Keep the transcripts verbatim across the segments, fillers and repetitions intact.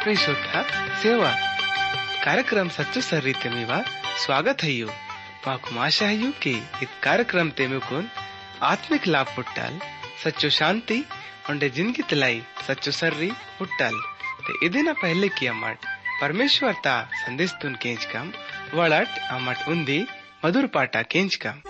Episode सेवा कार्यक्रम सच्चो सर्रीते मीवा स्वागत है। माकु आशा है कि इस कार्यक्रम ते मुकुन आत्मिक लाभ पुट्टल सच्चो शांति उंडे जिंदगी तलाई सच्चो सर्री पुट्टल ते इदिना पहले की अमट परमेश्वर ता संदेश तुन केंच कम वड़ट अमट उन्दी मधुर पाटा केंच कम।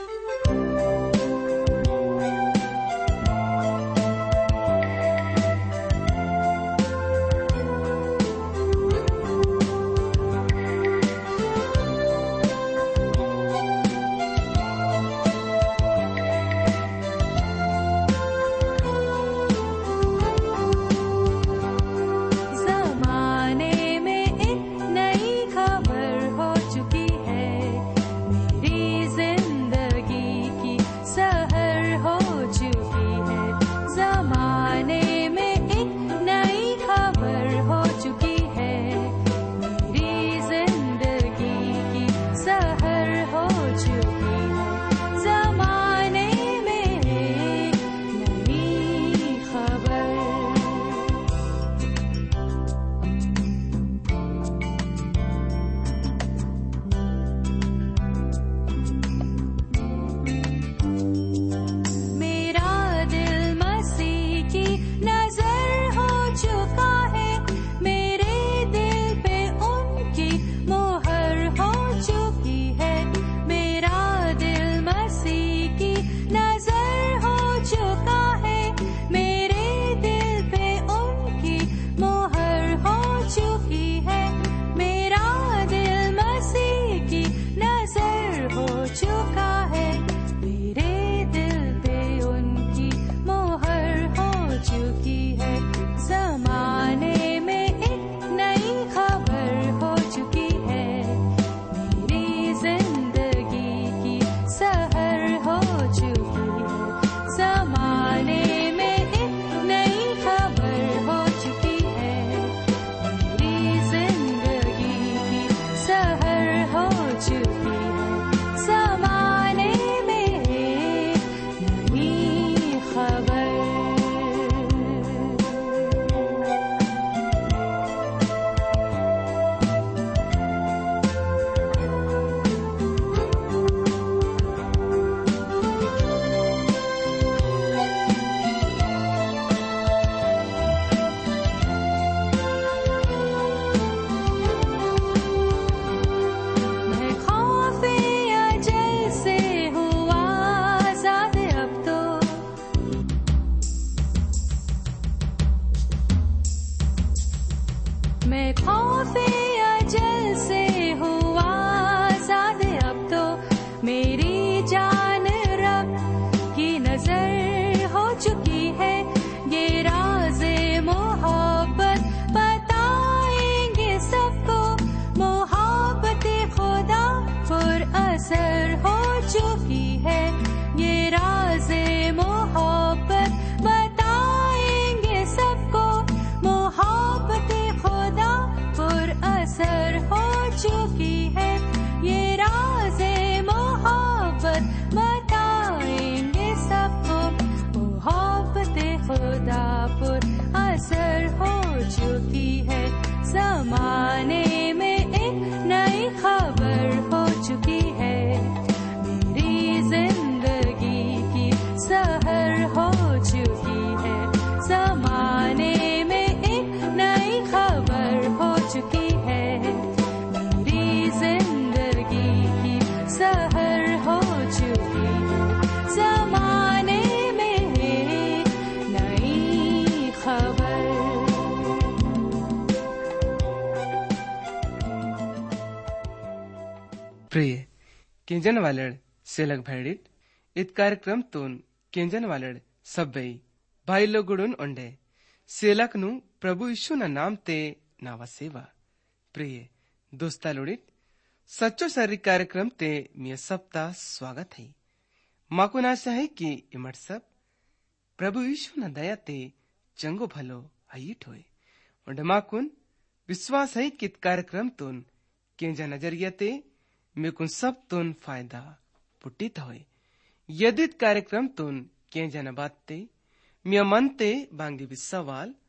प्रिय केंजन वालड़ सेलक भैडित इत कार्यक्रम तोन केंजन वालड़ सब्बई भाई लोगुड़ुन ओंडे सेलक नु प्रभु यीशु न नाम ते नावा सेवा। प्रिय दोस्ता लुड़ित सच्चो सर्री कार्यक्रम ते मिया सप्ता स्वागत है। माकुन आशा है कि इमट सब प्रभु यीशु न दया ते चंगो भलो आईट होए ओंडे माकुन विश्वास है कि कार्यक्रम तोन केंजा नजरिया ते मेकुन सब तुन फायदा पुट्टित होए। यदि कार्यक्रम तुन के जन बात ते मिया मन ते बांगी भी सवाल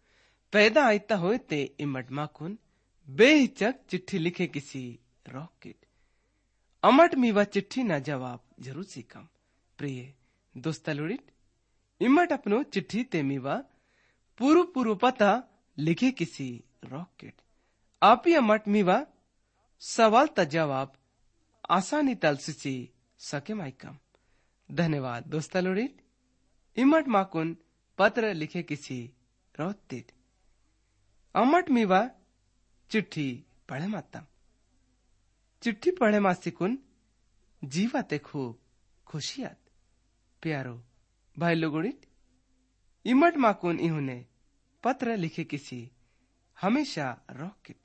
पैदा आयता होए ते इमट माकुन बेहिचक चिट्ठी लिखे किसी रॉकेट अमट मीवा चिट्ठी ना जवाब जरूर सीखम। प्रिय दोस्ता लुड़ित इमट अपनो चिट्ठी ते मीवा पूरु पूरु पता लिखे किसी रॉकेट आप ही अमट मीवा सवाल ता जवाब आसानी तल सिची सके माइकम। धन्यवाद दोस्ता लुड़ित इमट माकुन पत्र लिखे किसी रोतित अमट मीवा चिट्ठी पढ़े मातम चिट्ठी पढ़े मासिकुन जीवाते खूब खुशियात प्यारो भाई लोगोड़ित इमट माकुन इन्होंने पत्र लिखे किसी हमेशा रॉकेट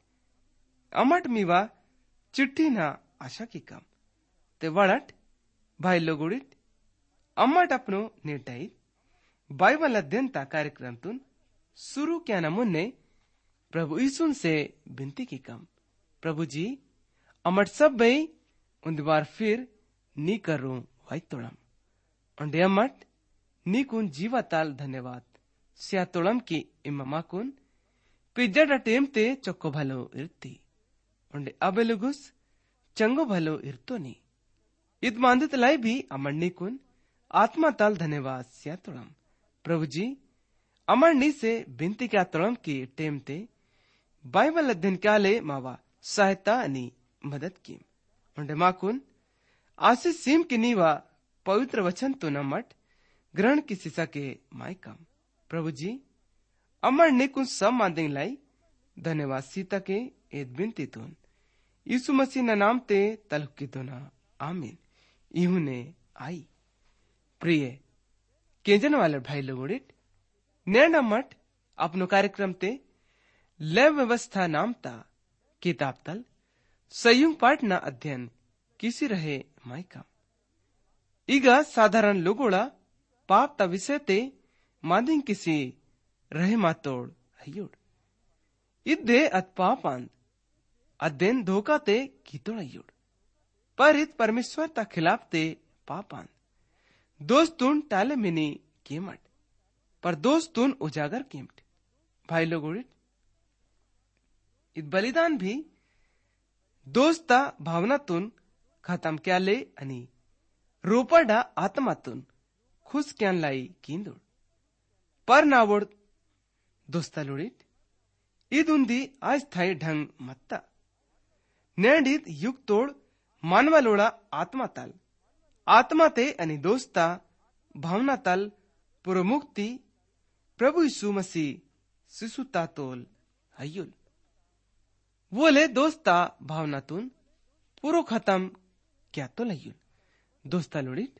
अमट मीवा चिट्ठी ना आशा की कम ते वड़ट भाई लोगोड़ित अमट अपनो निर्णय बाइबल अध्ययन ता कार्यक्रम तुन शुरू क्या नमुन्ने प्रभु यीशु से विनती की कम प्रभु जी अमट सब बई उन बार फिर नी करूं वाई तोड़म अंडे अमट नी कुन जीवा ताल धन्यवाद सिया तोड़म की इम्मा कुन पिज्जा टेम ते चोक्को भलो इरती अंडे अबेलुगुस चंगो भलो इरतो नी इत मांदित लाई भी अमर नी कुन आत्मा ताल धन्यवाद सिया तोड़म प्रभु जी अमर नी से विनती क्या तोड़म की टेम ते बाइबल अध्ययन काले मावा सहायता अनि मदद की उन्हें माकुन आशीष सीम की नीवा पवित्र वचन तो नमट ग्रहण की सिसा के माइकम प्रभु जी अमर ने कुछ सब मांदेंग लाई धन्यवाद सीता के एद बिनती तुन यीशु मसीह न नाम ते तलुक की दोना आमीन इहू ने आई। प्रिय केंजन वाले भाई लोगोड़ित नैन मठ अपनो कार्यक्रम ते लय व्यवस्था नाम ता किताब तल संयुक्त पाठ ना अध्ययन किसी रहे माइका इगा साधारण लोगोड़ा पाप ता विषय ते मादिंग किसी रहे मातोड़ हयोड़ इद्दे अत पापान अध्ययन धोखा ते कीतोड़ हयोड़ पर इत परमेश्वर ता खिलाफ ते पापान दोस्तून टाले मिनी कीमट पर दोस्तून उजागर कीमट भाई लोगोड़ित इत बलिदान भी दोस्ता भावनातून खत्म क्या ले आणि रोपडा आत्मातून खुश क्यान लाई कींदोड पर नावोड दोस्ता लोड़ित इदुंदी अस्थायी ढंग मत्ता नेडित युग तोड़ मानवा लोड़ा आत्मा ताल आत्मा ते आणि दोस्ता भावना ताल पुरमुक्ति प्रभु यीशु मसीह शिशु तातोल हयुल वोले दोस्ता भावनातून पुरो खत्म क्या तो लयुल दोस्ता लोड़ित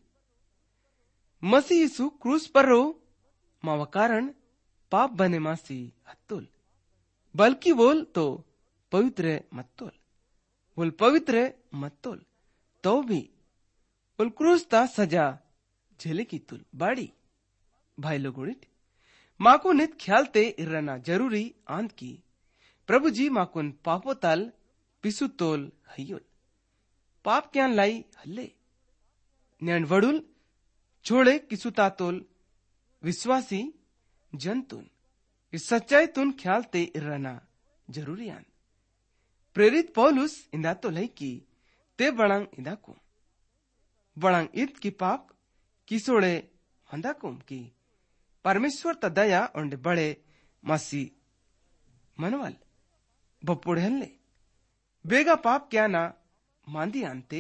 मसीह यीशु क्रूस पर रो मावा कारण पाप बने मासी हत्तोल बल्कि बोल तो पवित्र मत्तोल बोल पवित्र मत्तोल तो भी बोल क्रूस ता सजा झेले की तुल बाड़ी भाई लोगोड़ित माको नित ख्यालते इरना जरूरी आंत की प्रभु जी माकुन पापो ताल पिसु तोल हयोल पाप क्यान लाई हल्ले न्यान वडुल छोड़े किसु तातोल विश्वासी जंतुन इस सच्चाई तुन ख्यालते इरना जरूरी आन प्रेरित पौलुस इंदा तो लई की ते बड़ांग इंदा को बड़ांग इत की पाप किसोड़े हंदा कुम की परमेश्वर ता दया उंडे बड़े मासी मनवल बपुड़े हल्ले बेगा पाप क्या ना मांदी आनते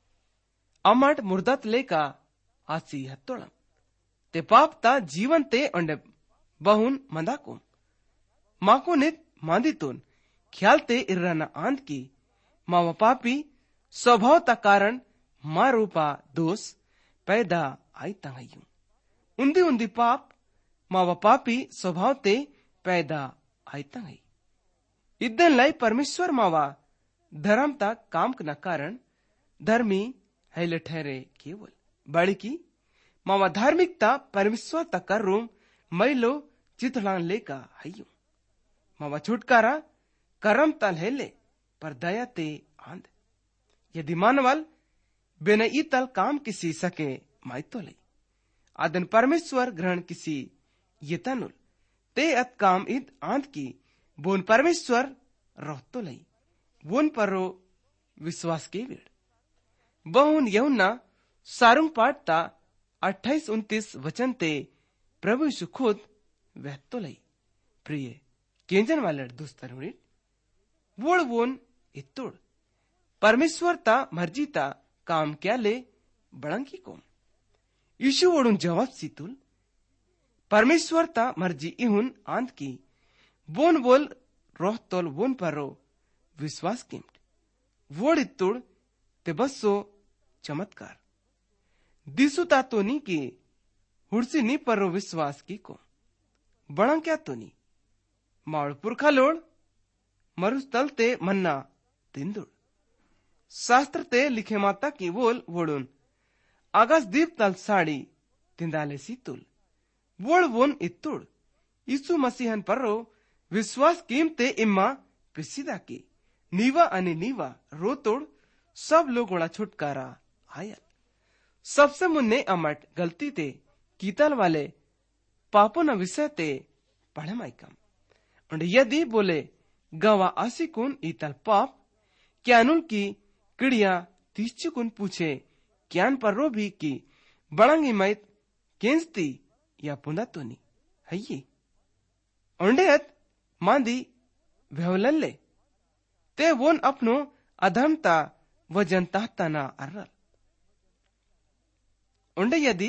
अमट मुर्दत लेका आसी हत्तोड़म ते पाप ता जीवन ते उंडे बहुन मंदाकुम माको नित मांदी तुन ख्यालते इर्रना आंद की मावा पापी स्वभाव ता कारण मा रूपा दोष पैदा आई तंगयू उन्दी उन्दी पाप मावा पापी स्वभाव ते पैदा आई तंगई इदन लाई परमेश्वर मावा धर्म ता काम न कारण धर्मी हैले ठहरे केवल बड़ी की मावा धार्मिकता परमेश्वर ता कर रूम मैलो चितलान लेका हयू मावा छुटकारा करम तल हेले पर दया ते आंद यदि मानवल बिना ई तल काम किसी सके माइतो ले आदन परमेश्वर ग्रहण किसी ये तनुल ते अत काम id आंध की बोन परमेश्वर रहतो लई बोन परो विश्वास के वेड़ बहुन यहुन्ना सारुंग पाठता अट्ठाईस उन्तीस वचन ते प्रभु यीशु खुद वहतो लई प्रिय केंजन वाले दोस्तर वोड़ वोन इतुड़ परमेश्वर ता मर्जी ता काम क्या ले बड़ंकी को यीशु वोड़ुन जवाब सीतुल परमेश्वर ता मर्जी इहुन आंध की बोन बोल रोह तोल बोन परो विश्वास किम्ट वोड़ इतुड़ ते बसो चमत्कार दिसु ता तो नी की हुड़सी नी परो विश्वास की को बड़ा क्या तो नी माड़ पुरखा लोड़ मरुस्थल ते मन्ना तिंदुड़ शास्त्र ते लिखे माता की बोल वोड़ुन आगास दीप तल साड़ी तिंदाले सी तुल वोड़ वोन इतुड़ यीशु मसीहन परो विश्वास कीमते इम्मा पिसिदा की नीवा अनि नीवा रोतोड़ सब लोगोड़ा छुटकारा आयल सबसे मुन्ने अमट गलती ते कीतल वाले पापों न विषय ते पढ़े माइकम और यदि बोले गवा आसिकुन इतल पाप क्यानुल की किड़िया तीसचुकुन पूछे क्यान पर रो भी की बड़ंगी मैत केंसती या पुंदा तो नहीं है ये ओंडेत मांदी व्यवलल्ले ते वोन अपनो अधमता व जनता ना अर्रल ओंडे यदि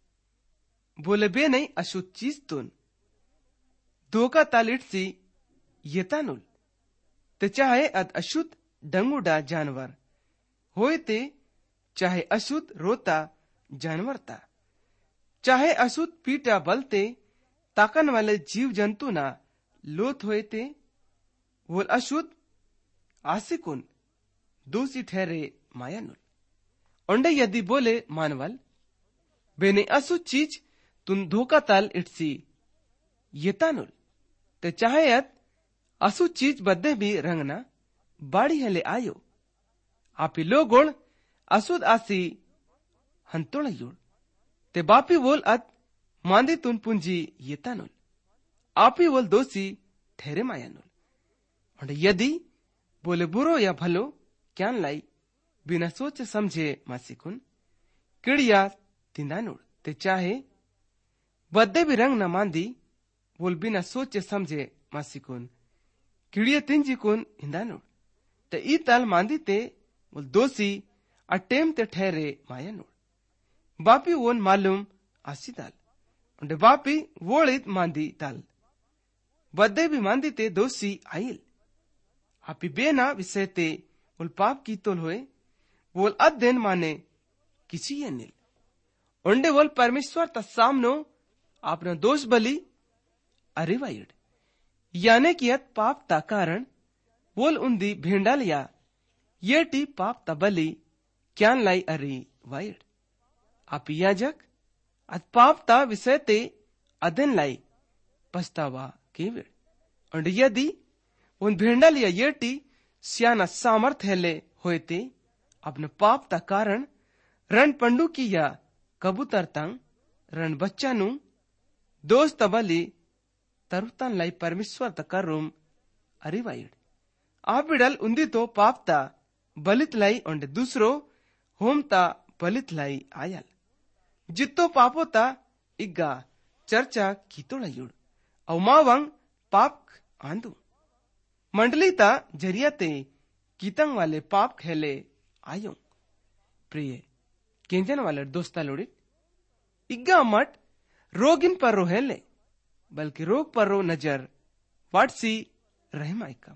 बोले बे नहीं अशुद्ध चीज तुन धोखा तालिट सी येतानुल ते चाहे अद अशुद्ध डंगुडा जानवर होए ते चाहे अशुद्ध रोता जानवर ता चाहे अशुद्ध पीटा बलते ताकन वाले जीव जंतु ना लोथ होए ते वो अशुद्ध आसिकुन दोषी ठहरे मायानुल ओंडे यदि बोले मानवल बेने अशुद्ध चीज तुम धोखा ताल इटसी येतानुल ते चाहे अत अशुद्ध चीज बद्दे भी रंगना बाड़ी हेले आयो आपी लोगोण अशुद्ध आसी हंतोड़ युड़ ते बापी बोल अत मांदी तुन पुंजी येतानुल आपी बोल दोषी ठहरे मायानुल और यदि बोले बुरो या भलो क्यान लाई बिना सोचे समझे मासिकुन किड़िया तिंदानुड़ ते चाहे बद्दे भी रंग न मांदी बोल बिना सोचे समझे मासिकुन किड़िया तिंजिकुन हिंदानुड़ ते ई ताल मांदी ते बोल दोषी अटेम ते ठहरे मायानुड़ बापी वोन मालूम आसी ताल उन्हें बापी वोड़ित मांदी ताल बद्दे भी मांदी ते दोषी आइल आपी बेना विषय ते बोल पाप की तोल होए बोल अध्ययन माने किसी ये नील उन्हें बोल परमेश्वर ता सामनो अपना दोष बली अरिवाइड याने की अत पाप ता कारण बोल उन्दी भेंडाल या ये टी पाप ता बली क्यान लाई अरि वाइड आप याजक अत पाप ता विषय ते अध्ययन लाई पछतावा केवड़ और यदि उन भेंडाल या ये टी सियाना सामर्थ हेले होए ते अपने पाप ता कारण रण पंडू की या कबूतर तंग रण बच्चा नु दोस्त तबली तरुतन लाई परमेश्वर तकर रूम अरिवाइड आप बिडल उन्दी तो पाप ता बलित लाई और दूसरो होम ता बलित लाई आयल जितो पापो ता इग्गा चर्चा कीतो लयुड़ औ मावंग पाप आंदू मंडली ता जरिया ते कीतंग वाले पाप खेले आयो प्रिय केंजन वाले दोस्ता लोड़ी इग्गा मट रोगिन पर रो हेले बल्कि रोग पर रो नजर वाटसी रहमाइकम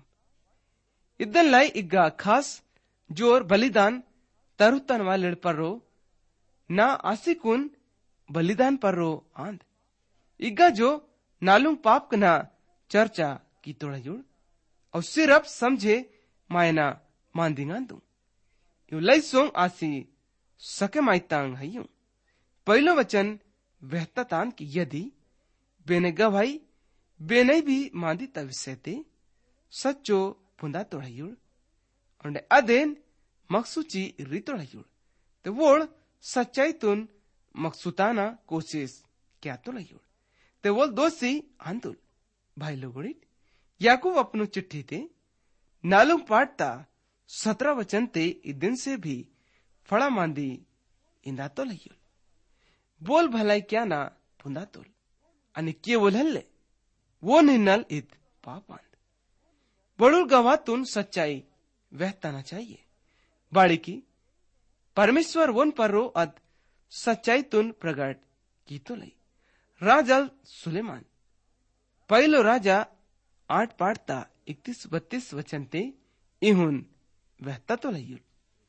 इदन लाई इग्गा खास जोर बलिदान तरुतन वाले पर रो ना आसिकुन बलिदान पर रो आंद इग्गा जो नालुंग पाप कना चर्चा की तोड़ा जुड़ और सिर्फ समझे मायना मांदिंगा दूं यू लई सोंग आसी सके माइतांग है यूं पहलो वचन वहता तान की यदि बेने गवाही बेने भी मांदी तविसेते सच्चो पुंदा तोड़ायुड़ और अदेन मकसूची री तोड़ायुड़ तो वोड़ सच्चाई तुन मकसूताना कोशिश क्या तोड़ायुड़ ते वो दोषी आंदुल भाई लोगोड़ी याकूब अपनो चिट्ठी ते नालुंग पाटता सत्रह वचन ते दिन से भी फड़ा मांदी इंदा तो लइयो बोल भलाई क्या ना पुंदा तोल आणि केवल हल्ले वो निन्नल इत पापांद बड़ुल गवातून सच्चाई वहताना चाहिए बाड़ी की परमेश्वर वन पर रो अद सच्चाई तुन प्रगट की तो लई राजा सुलेमान पहलो राजा आठ पाठता इकतीस बत्तीस वचन ते इहुन वहता तो लइयो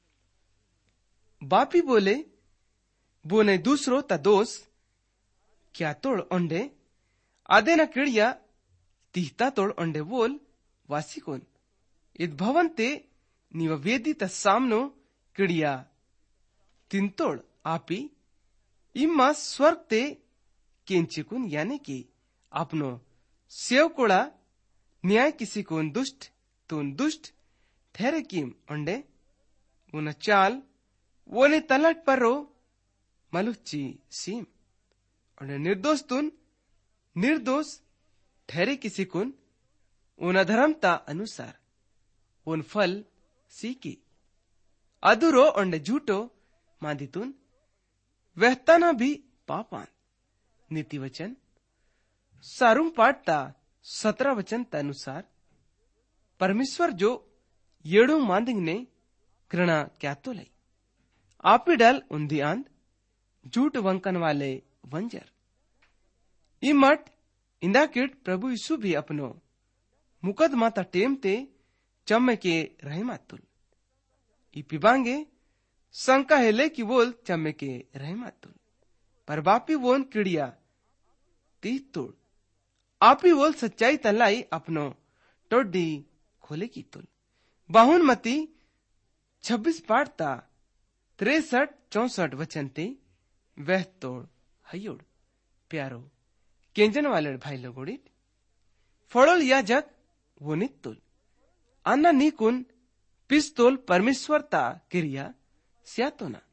बापी बोले बोने दूसरो ता दोस क्या तोड़ ओंडे आदे न किड़िया तीहता तोड़ ओंडे बोल वासी कोन इत भवन ते निव वेदी ता सामनो किड़िया तीन तोड़ आपी इम्मा स्वर्ग ते केंचिकुन यानी कि अपनो सेवकोड़ा न्याय किसी कोन दुष्ट तुन दुष्ट ठहरे कीम ओंडे उन चाल वो ने तलट पर रो मलुच्ची सीम और निर्दोष तुन निर्दोष ठहरे किसी कुन उन धर्मता अनुसार उन फल सीकी अधुरो और झूठो मादितुन वहताना भी पापान नीति वचन सारुंग पाठता सत्रह वचन अनुसार परमेश्वर जो येड़ो मांदिंग ने घृणा क्या तो लई आपी डाल उन्दी आंद झूठ वंकन वाले वंजर इमट इंदा किट प्रभु यीशु भी अपनो मुकदमा ता टेम ते चम्मे के रहे मातुल ई पिबांगे शंका हेले की बोल चम्मे के रहे मातुल पर बापी वोन किड़िया तीह तोड़ आपी बोल सच्चाई तलाई अपनो टोडी खोले की तुल बाहुन मती छब्बीस पाठता तिरसठ चौसठ वचन ते वह तोड़ हयोड़ प्यारो केंजन वाले भाई लोगोड़ी फड़ोल या जग वो नित्तुल अन्ना नीकुन पिस्तोल परमेश्वर ता क्रिया स्यातो ना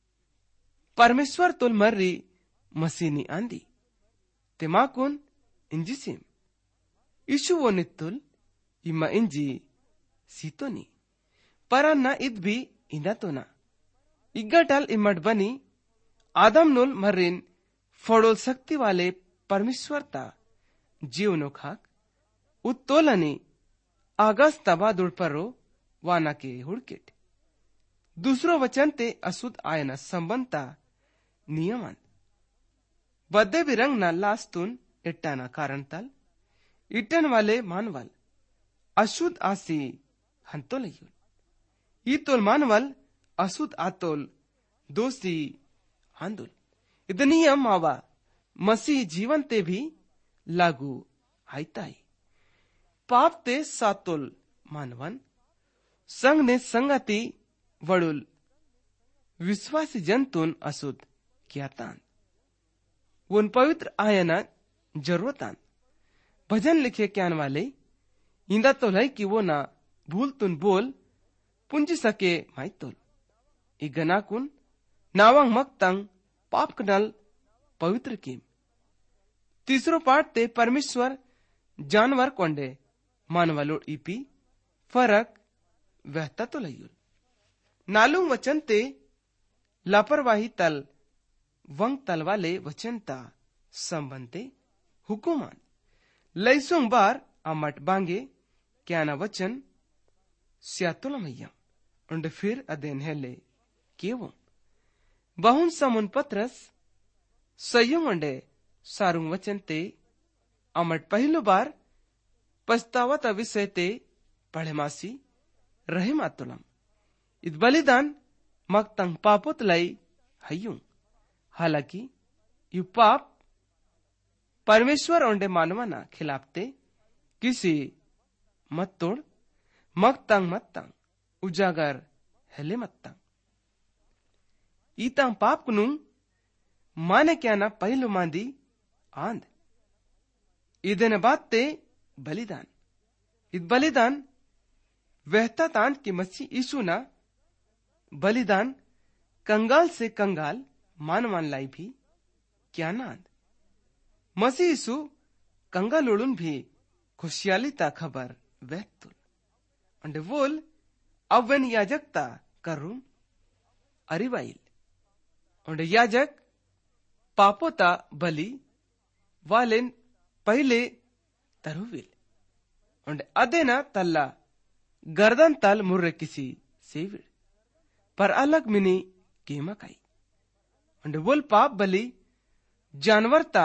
परमेश्वर तोल मर्री मसीनी आंदी तिमाकुन इंजिसिम इशु वो नित्तुल इमा इंजी सीतोनी पर अन्ना इत भी इंदा तो ना इग्गटल इमट बनी आदम नोल मर्रिन फड़ोल शक्ति वाले परमेश्वर ता जीवनो खाक उत्तोलनी आगस तबा दुड़ परो वाना के हुड़केट दूसरो वचन ते असुद आयना संबंधता नियमन बद्दे भी रंग ना लास्तुन इट्टाना कारण तल इट्टन वाले मानवल अशुद्ध आसी हंतोल ई तोल मानवल अशुद्ध आतोल दोषी हांदुल इदनियम आवा मसीह जीवन ते भी लागू आईताई पाप ते सातोल मानवन संग ने संगति वडुल विश्वासी जंतुन अशुद्ध किया तान उन पवित्र आयना जरूरतान भजन लिखे क्यान वाले इंदा तो है कि वो ना भूल तुन बोल पुंजी सके माइतोल इगना कुन नावंग मक्तंग पाप कनल पवित्र कीम तीसरो पाठ ते परमेश्वर जानवर कोंडे मानवालो ईपी फरक वहता तो लयुल नालुंग वचन ते लापरवाही तल वंग तल वाले वचनता संबंधे हुकुमान लैसुंग बार अमट बांगे क्या ना वचन स्यातुल मैया उंडे फिर अदेन हेले केवं बहुन समुन पत्रस सयुंग उंडे सारुंग वचन ते अमट पहलो बार पछतावत विषय ते पढ़े मासी रहे मातुलम इत बलिदान मक्तंग पापोत लाई हयुं हालांकि यु पाप परमेश्वर ओंडे मानवाना खिलाफते किसी मत तोड़ मक्तंग मत्तंग उजागर हेले मत्तंग ईतंग पाप कुनु माने क्या ना पहलो मांदी आंध इदन बात ते बलिदान इत बलिदान वहता तांत की मसीह यीशु ना बलिदान कंगाल से कंगाल मानवान लाई भी क्या नांद मसीह यीशु कंगालोड़ुन भी खुशहाली ता खबर वैतुल अंडे वोल अवन याजक ता करूम अरिवाइल अंडे याजक पापो ता बली वालेन पहले तरुविल अंडे अदेना तल्ला गर्दन तल मुर्रे किसी सेविल पर अलग मिनी कीमा काई अंडे वोल पाप बली जानवर ता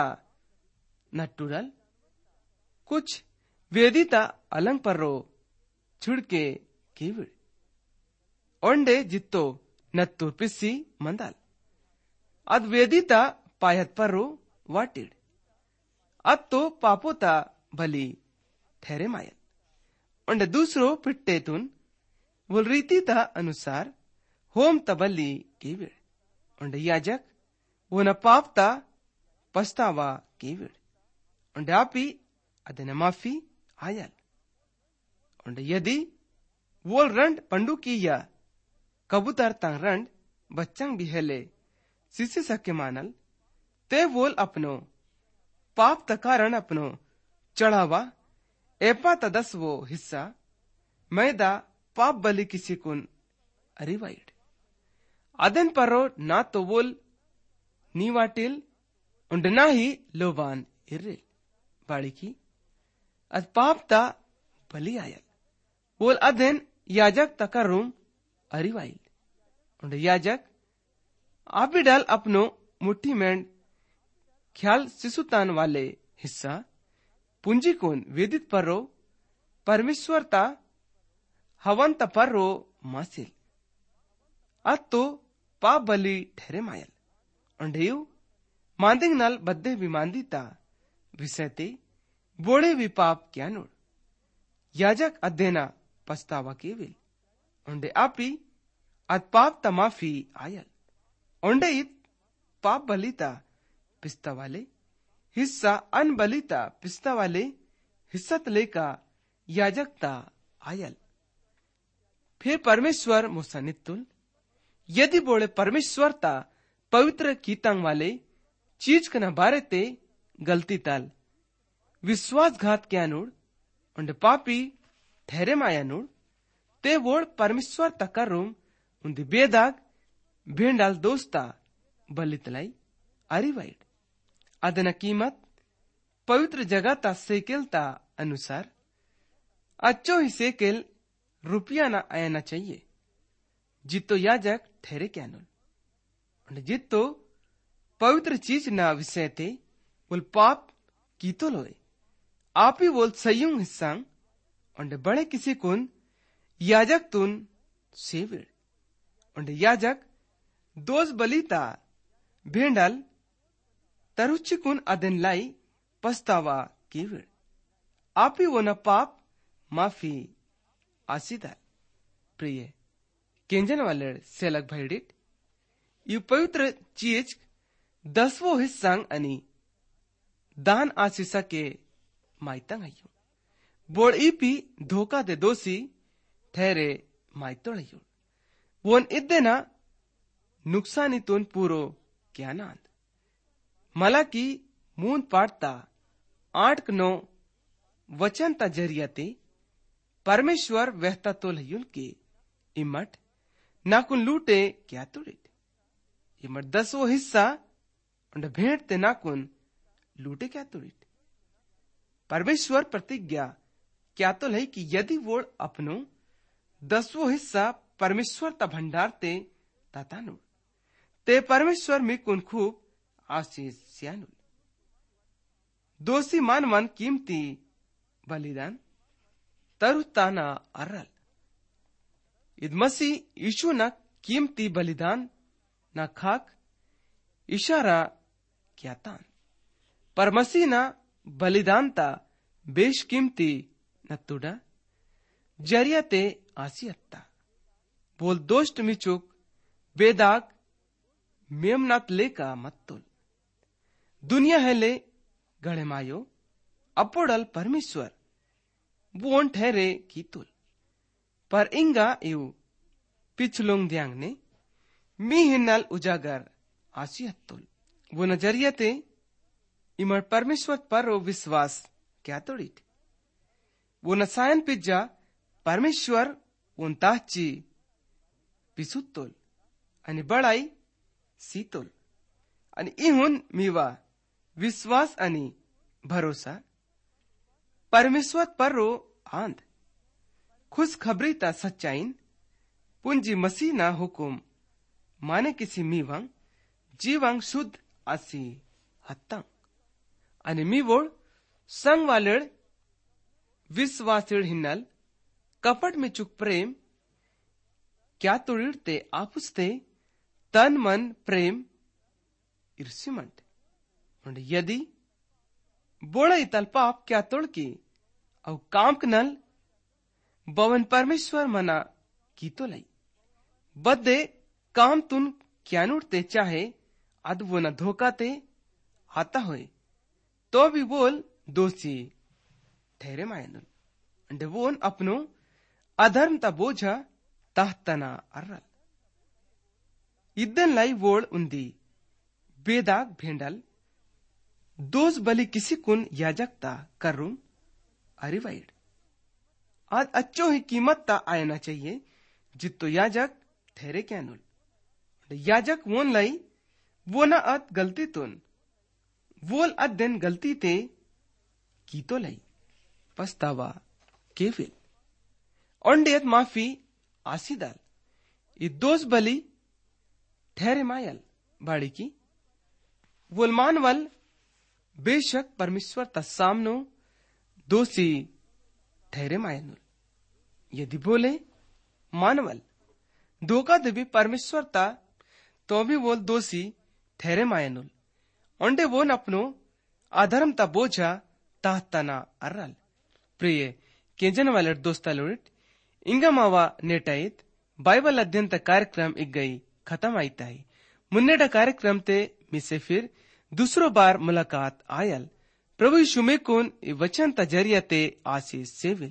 नटुरल कुछ वेदिता अलंग पर रो छुड़के कीविड़ ओंडे जित्तो नत्तुर पिस्सी मंदाल अद वेदिता पायत पर रो वाटिड अद तो पापोता भली ठहरे मायल ओंडे दूसरो पिट्टे तुन वो रीति ता अनुसार होम तबली कीविड़ ओंडे याजक वो न पापता पछतावा कीविड़ ओंडे आपी अदने माफी आयल ओंडे यदि वोल रंड पंडू की या कबूतर तंग रंड बच्चंग बिहेले सिसी सके मानल ते वोल अपनो पाप तकारण अपनो चढ़ावा एपा तदस वो हिस्सा मैदा पाप बलि किसी कुन अरिवाइड अदन परो ना तो वोल नीवाटिल उंड ना ही लोबान इर्रिल बाड़ी की अद पाप ता बलि आयल वोल अदन याजक तकरुम अरिवाइल उंड याजक आपी डाल अपनो मुट्ठी में ख्याल सिसुतान वाले हिस्सा पुंजी कोन वेदित परो परमेश्वर ता हवन ता परो मासिल अत तो पाप बलि ठहरे मायल अंडेयु मांदिंग नल बद्दे भी मांदीता विषयते बोड़े भी पाप क्या नोड़ याजक अध्ययना पछतावा केविल उंडे आपी अद पाप ता माफी आयल उंडे इत पाप बलिता पिस्ता वाले हिस्सा अन बलिता पिस्ता वाले हिस्सा लेका याजक ता आयल फिर परमेश्वर मुसनितुल यदि बोले परमेश्वर ता पवित्र कीतांग वाले चीज कना बारे ते गलती ताल विश्वासघात क्या नूड़ उंडे पापी ठहरे माया नूड़ ते वोड़ परमेश्वर तकर रूम उन्दी बेदाग भेंडाल दोस्ता बलितलाई अरिवाइड अदना कीमत पवित्र जगह ता सेकेल ता अनुसार अच्छो ही सेकेल रुपया ना आना चाहिए जितो याजक ठहरे क्या नूल जितो पवित्र चीज ना विषय थे बोल पाप की तो लोए आप ही बोल संयुग हिस्सांग और बड़े किसी कुन याजक तुन सेविड़ और याजक दोज बलिता भेंडल तरुचि कुन अदन लाई पछतावा केविड़ आप ही वो न पाप माफी आसीदा प्रिय केंजन वाले सेलक भैडिट यू पवित्र चीज दसवो हिस्सांग अनि दान आशीषा के माइतंग आयु बोड़ ईपी धोखा दे दोषी ठहरे माइतोड़ आयु वोन इद्देना नुकसानी तुन पूरो क्या नांद मला की मून पाटता आठ नौ वचन ता जरियाते परमेश्वर वहता तो लयुन के इमट नाकुन लूटे क्या तुड़ित इमट दसवो हिस्सा उंड भेंट ते नाकुन लूटे क्या तुड़ित परमेश्वर प्रतिज्ञा क्या तो है कि यदि वो अपनो दसवो हिस्सा परमेश्वर ता भंडार ते तातानु ते परमेश्वर में कुन खूब आशीष सियानुल दोषी मान मन कीमती बलिदान तरुताना अरल इद मसी यीशु न कीमती बलिदान न खाक इशारा क्या तान पर मसीह न बलिदान ता बेश कीमती न तुडा जरिया ते आसियत्ता बोल दोष्ट मिचुक बेदाग मेमनात लेका मत्तुल दुनिया है ले गढ़े मायो अपोडल परमेश्वर बोन ठहरे की तुल पर इंगा यू पिछलोंग द्यांग ने मी हिन्नल उजागर आसियत्तुल वो नजरिया ते इमर परमेश्वर पर विश्वास क्या तोड़ीट वो नसायन पिज्जा परमेश्वर उनताची पिसुत्तोल आणि बळाई सीतोल आणि इहून मीवा विश्वास आणि भरोसा परमेश्वर पर रो आंध खुशखबरी ता सच्चाईन पुंजी मसीह ना हुकुम माने किसी मीवांग जीवांग शुद्ध आसी हत्तांग आणि मीवोळ संग वालेड विश्वासिड हिन्नल कपट में चुक प्रेम क्या तोड़ते आपुस्ते तन मन प्रेम इर्सिमंट म्हणजे यदि बोड़ा इतल पाप क्या तोड़की औ काम नल बवन परमेश्वर मना की तो लई बदे काम तुन क्या नूटते चाहे अद वो न धोखा ते आता होए तो भी बोल दोषी ठहरे मायनुल अंडे वोन अपनो अधर्म ता बोझा ताहतना अर्रल इद्दन लाई वोड़ उंदी बेदाग भेंडल दोष बलि किसी कुन याजकता करूं अरिवाइड आज अच्छो ही कीमत ता आयना चाहिए जितो याजक ठहरे क्या नुल याजक वोन लाई वो ना अत गलती तुन वोल अत दिन गलती ते की तो लाई पछतावा केविल ओंडेत माफी आसीदाल ये दोष बलि ठहरे मायल बाड़ी की वोल मानवल बेशक परमेश्वर ता सामनो दोषी ठहरे मायनुल यदि बोले मानवल धोखा देवी परमेश्वर ता तो भी वो दोषी ठहरे मायनुल ओंडे वोन अपनो अधर्म ता बोझा ताहतना अर्रल प्रिय केंजन वाले दोस्ता लोट इंगा मावा नेटाइत बाइबल अध्ययन ता कार्यक्रम इक गई खत्म आईता है मुन्नेडा कार्यक्रम ते मिसे फिर दूसरो बार मुलाकात आयल प्रभु यीशु में कुन वचन ता जरिया ते आशीष सेविल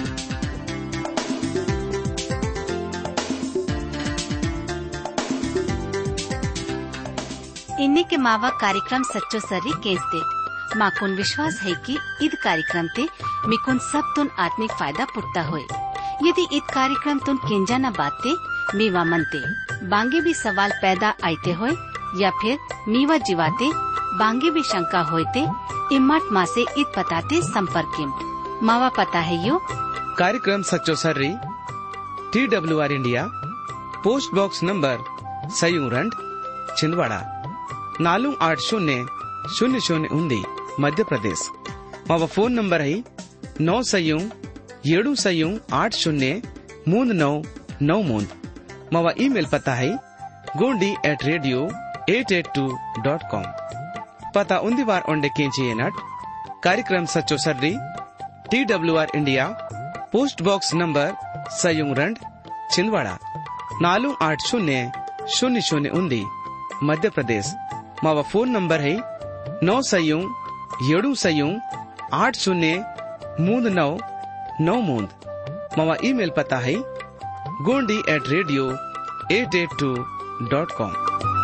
इन्हीं के मावा कार्यक्रम सच्चो सर्री केस डेट माकुन विश्वास है कि ईद कार्यक्रम ते मिकुन सब तुन आत्मिक फायदा पुटता होए यदि ईद कार्यक्रम तुन केंजा न बाते मीवा मनते बांगे भी सवाल पैदा आते होए या फिर मीवा जीवाते बांगे भी शंका होते इम्मत माँ से ईद पताते संपर्क मावा पता है यो कार्यक्रम सच्चो सर्री T W R India post box number सयूरंड छिंदवाड़ा नालू आठ शून्य शून्य शून्य उन्दी मध्य प्रदेश मावा फोन नंबर है नौ सयू येडू सयू आठ शून्य मूंद नौ नौ मूंद मावा ईमेल पता है Gondi at radio at at two dot com पता उन्दी बार ओंडे केंची नट कार्यक्रम सच्चो सर्री T W R India post box number सयूरंड छिंदवाड़ा नालू आठ शून्य शून्य शून्य उन्दी मध्य प्रदेश मावा फोन नंबर है नौ सयू येडू सयू आठ शून्य मूंद नौ नौ मूंद मावा ईमेल पता है Gondi at radio at at two dot com.